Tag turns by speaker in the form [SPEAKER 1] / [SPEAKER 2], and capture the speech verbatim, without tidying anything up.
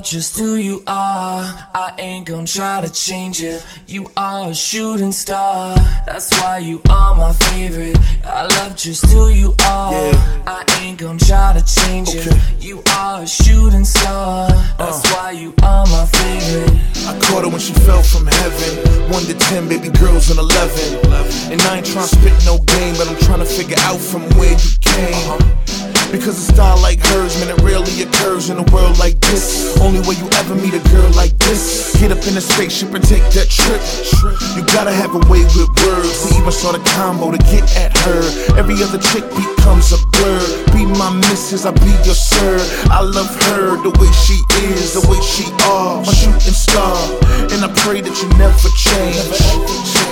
[SPEAKER 1] just who you are. I ain't gon' try to change it. You are a shooting star. That's why you are my favorite. I love just who you are.
[SPEAKER 2] Yeah.
[SPEAKER 1] I ain't gon' try to change
[SPEAKER 2] Okay.
[SPEAKER 1] it. You are a shooting star. That's
[SPEAKER 2] Uh.
[SPEAKER 1] why you are my favorite.
[SPEAKER 2] I caught her when she fell from heaven. One to ten, baby girls an eleven. And I ain't tryna spit no game, but I'm tryna figure out from where you came. Because a style like hers, man, it rarely occurs in a world like this. Only way you ever meet a girl like this. Get up in a spaceship and take that trip. You gotta have a way with words to even start a combo to get at her. Every other chick becomes a blur. Be my missus, I be your sir. I love her the way she is, the way she are, my shooting star. And I pray that you never change.